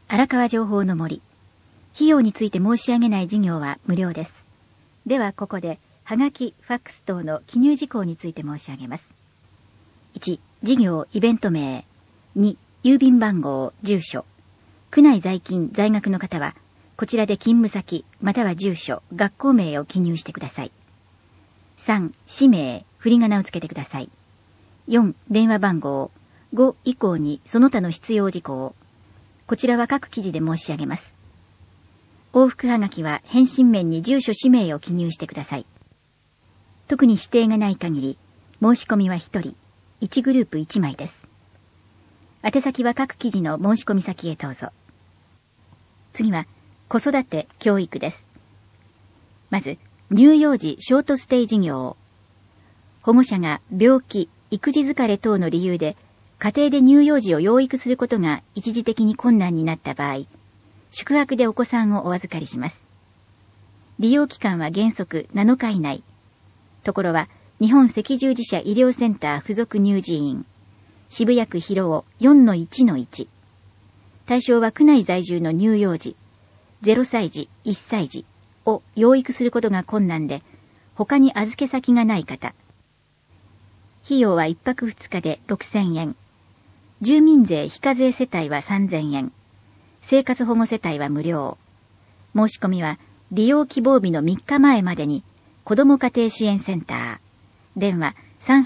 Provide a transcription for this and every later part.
荒川情報の森。費用について申し上げない事業は無料です。ではここで、はがき、ファックス等の記入事項について申し上げます。1、事業、イベント名。2、郵便番号、住所。区内在勤、在学の方は、こちらで勤務先、または住所、学校名を記入してください。3、氏名、振り仮名をつけてください。4、電話番号。5以降にその他の必要事項。こちらは各記事で申し上げます。往復はがきは返信面に住所氏名を記入してください。特に指定がない限り、申し込みは1人、1グループ1枚です。宛先は各記事の申し込み先へどうぞ。次は、子育て、教育です。まず、乳幼児ショートステイ事業。保護者が病気、育児疲れ等の理由で、家庭で乳幼児を養育することが一時的に困難になった場合、宿泊でお子さんをお預かりします。利用期間は原則7日以内。ところは、日本赤十字社医療センター附属乳児院、渋谷区広尾 4-1-1。対象は区内在住の乳幼児、0歳児、1歳児を養育することが困難で、他に預け先がない方。費用は1泊2日で6000円。住民税非課税世帯は3000円。生活保護世帯は無料。申し込みは利用希望日の3日前までに子ども家庭支援センター。電話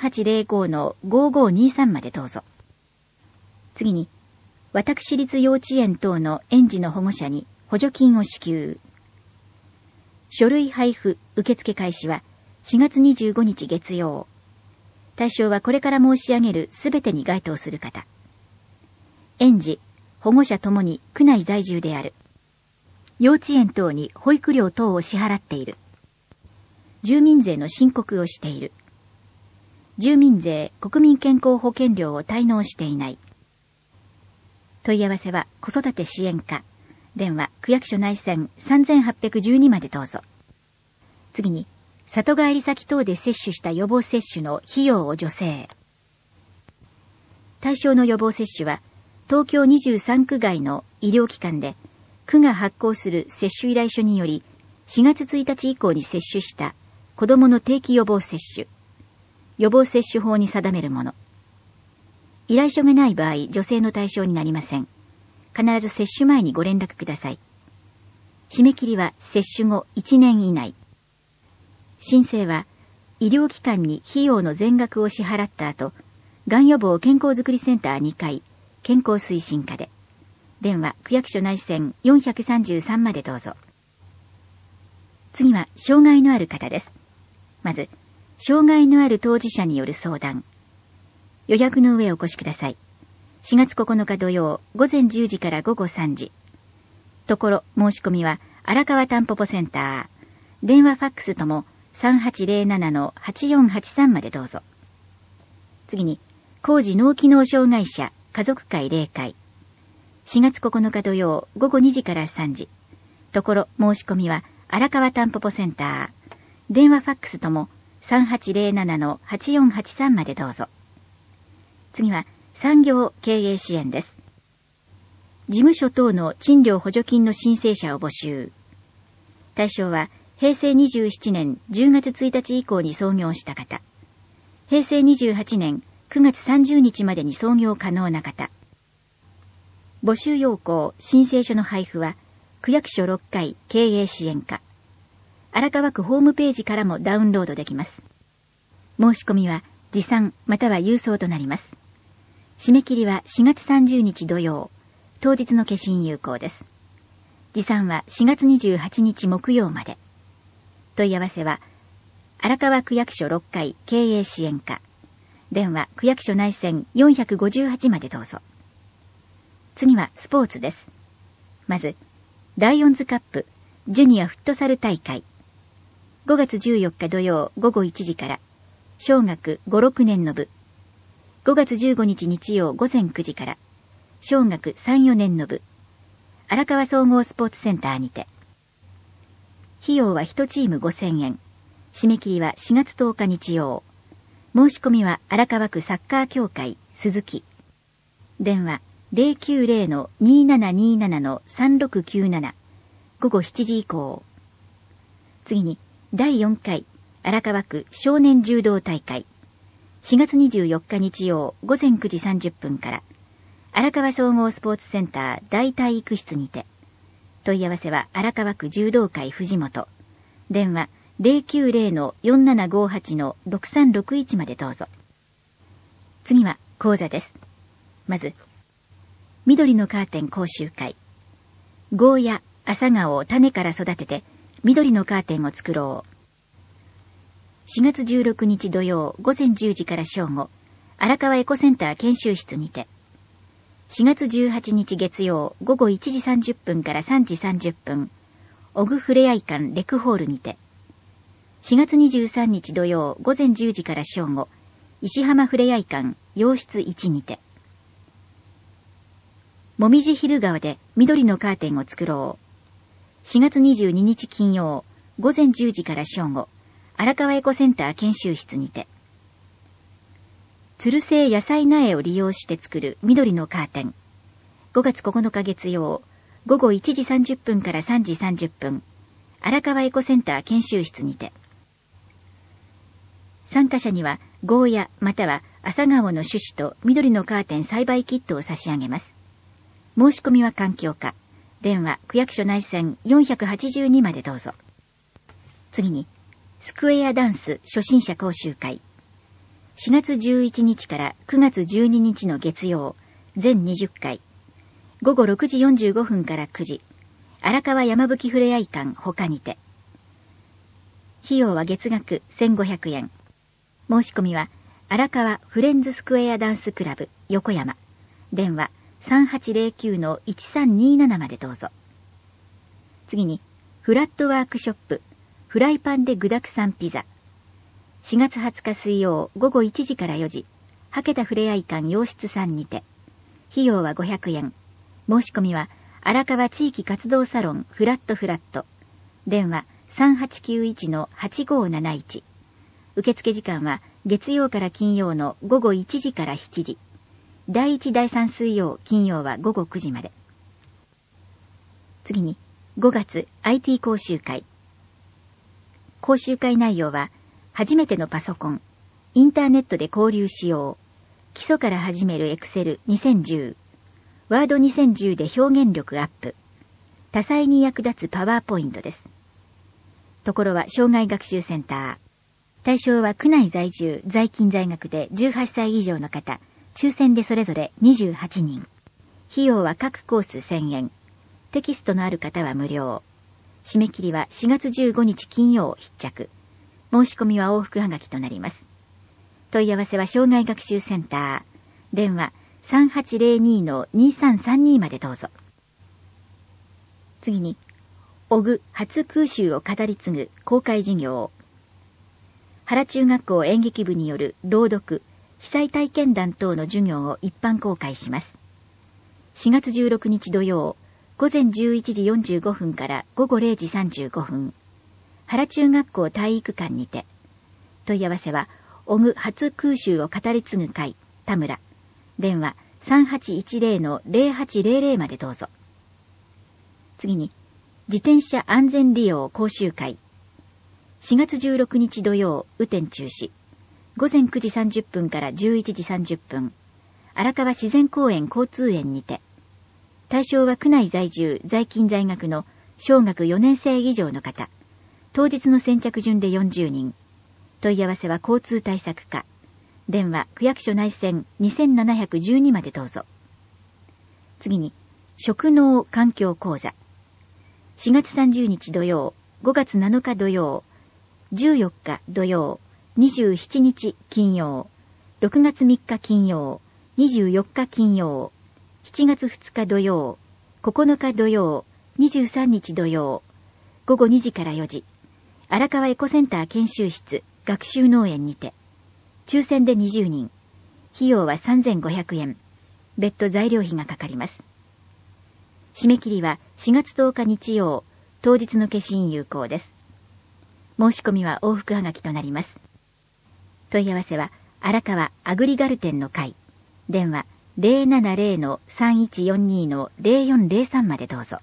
3805-5523 までどうぞ。次に、私立幼稚園等の園児の保護者に補助金を支給。書類配布受付開始は4月25日月曜。対象はこれから申し上げるすべてに該当する方。園児、保護者ともに区内在住である。幼稚園等に保育料等を支払っている。住民税の申告をしている。住民税、国民健康保険料を滞納していない。問い合わせは子育て支援課。電話、区役所内線3812までどうぞ。次に、里帰り先等で接種した予防接種の費用を助成。対象の予防接種は、東京23区外の医療機関で、区が発行する接種依頼書により、4月1日以降に接種した子どもの定期予防接種、予防接種法に定めるもの。依頼書がない場合、助成の対象になりません。必ず接種前にご連絡ください。締め切りは接種後1年以内。申請は、医療機関に費用の全額を支払った後、がん予防健康づくりセンター2階、健康推進課で。電話、区役所内線433までどうぞ。次は、障害のある方です。まず、障害のある当事者による相談。予約の上お越しください。4月9日土曜、午前10時から午後3時。ところ、申し込みは、荒川たんぽぽセンター。電話ファックスとも、3807-8483までどうぞ。次に、高次脳機能障害者家族会例会。4月9日土曜午後2時から3時。ところ申し込みは荒川たんぽぽセンター。電話ファックスとも 3807-8483 までどうぞ。次は産業経営支援です。事務所等の賃料補助金の申請者を募集。対象は平成27年10月1日以降に創業した方。平成28年9月30日までに創業可能な方。募集要項、申請書の配布は、区役所6階経営支援課。荒川区ホームページからもダウンロードできます。申し込みは、持参または郵送となります。締め切りは4月30日土曜、当日の消印有効です。持参は4月28日木曜まで。問い合わせは、荒川区役所6階経営支援課。電話、区役所内線458までどうぞ。次はスポーツです。まず、ライオンズカップジュニアフットサル大会。5月14日土曜午後1時から、小学5、6年の部。5月15日日曜午前9時から、小学3、4年の部。荒川総合スポーツセンターにて。費用は1チーム5000円。締め切りは4月10日日曜。申し込みは荒川区サッカー協会鈴木。電話 090-2727-3697 午後7時以降。次に、第4回荒川区少年柔道大会。4月24日日曜午前9時30分から、荒川総合スポーツセンター大体育室にて。問い合わせは荒川区柔道会藤本。電話090-4758-6361までどうぞ。次は講座です。まず、緑のカーテン講習会。ゴーヤ、朝顔を種から育てて、緑のカーテンを作ろう。4月16日土曜午前10時から正午、荒川エコセンター研修室にて。4月18日月曜午後1時30分から3時30分、オグフレアイ館レクホールにて。4月23日土曜午前10時から正午、石浜フレアイ館洋室1にて。もみじ昼川で緑のカーテンを作ろう。4月22日金曜午前10時から正午、荒川エコセンター研修室にて。つる性野菜苗を利用して作る緑のカーテン。5月9日月曜午後1時30分から3時30分、荒川エコセンター研修室にて。参加者にはゴーヤまたは朝顔の種子と緑のカーテン栽培キットを差し上げます。申し込みは環境課。電話区役所内線482までどうぞ。次に、スクエアダンス初心者講習会。4月11日から9月12日の月曜、全20回。午後6時45分から9時、荒川山吹ふれあい館他にて。費用は月額1500円。申し込みは、荒川フレンズスクエアダンスクラブ横山。電話3809-1327までどうぞ。次に、フラットワークショップ、フライパンで具沢山ピザ。4月20日水曜午後1時から4時、はけたふれあい館洋室3にて。費用は500円。申し込みは、荒川地域活動サロンフラットフラット。電話3891-8571。受付時間は月曜から金曜の午後1時から7時。第1第3水曜金曜は午後9時まで。次に5月 IT 講習会。講習会内容は、初めてのパソコン、インターネットで交流しよう、基礎から始める Excel 2010、ワード2010で表現力アップ、多彩に役立つパワーポイントです。ところは障害学習センター。対象は区内在住、在勤在学で18歳以上の方、抽選でそれぞれ28人。費用は各コース1000円。テキストのある方は無料。締め切りは4月15日金曜必着。申し込みは往復はがきとなります。問い合わせは障害学習センター。電話3802-2332までどうぞ。次に、オグ初空襲を語り継ぐ公開事業。原中学校演劇部による朗読、被災体験談等の授業を一般公開します。4月16日土曜、午前11時45分から午後0時35分、原中学校体育館にて。問い合わせは、オグ初空襲を語り継ぐ会、田村。電話3810-0800までどうぞ。次に、自転車安全利用講習会。4月16日土曜、雨天中止。午前9時30分から11時30分、荒川自然公園交通園にて。対象は区内在住、在勤在学の小学4年生以上の方。当日の先着順で40人。問い合わせは交通対策課。電話区役所内線2712までどうぞ。次に、職能環境講座。4月30日土曜、5月7日土曜、14日土曜、27日金曜、6月3日金曜、24日金曜、7月2日土曜、9日土曜、23日土曜、午後2時から4時、荒川エコセンター研修室学習農園にて。抽選で20人。費用は3500円。別途材料費がかかります。締め切りは4月10日日曜、当日の消印有効です。申し込みは往復はがきとなります。問い合わせは荒川アグリガル店の会。電話 070-3142-0403までどうぞ。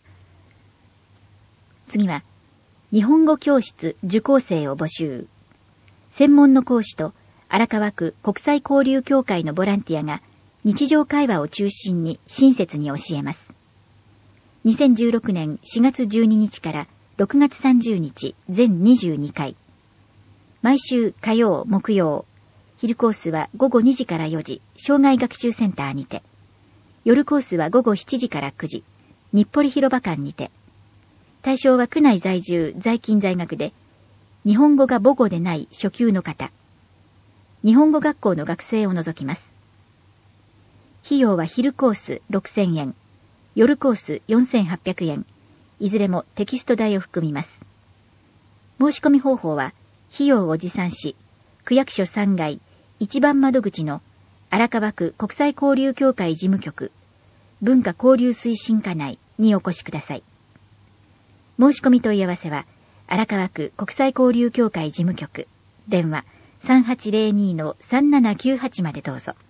次は、日本語教室受講生を募集。専門の講師と荒川区国際交流協会のボランティアが日常会話を中心に親切に教えます。2016年4月12日から6月30日全22回。毎週火曜、木曜。昼コースは午後2時から4時、障害学習センターにて。夜コースは午後7時から9時、日暮里広場館にて。対象は区内在住、在勤在学で、日本語が母語でない初級の方。日本語学校の学生を除きます。費用は昼コース6000円、夜コース4800円、いずれもテキスト代を含みます。申し込み方法は、費用を持参し、区役所3階1番窓口の荒川区国際交流協会事務局、文化交流推進課内にお越しください。申し込み問い合わせは、荒川区国際交流協会事務局、電話 3802-3798 までどうぞ。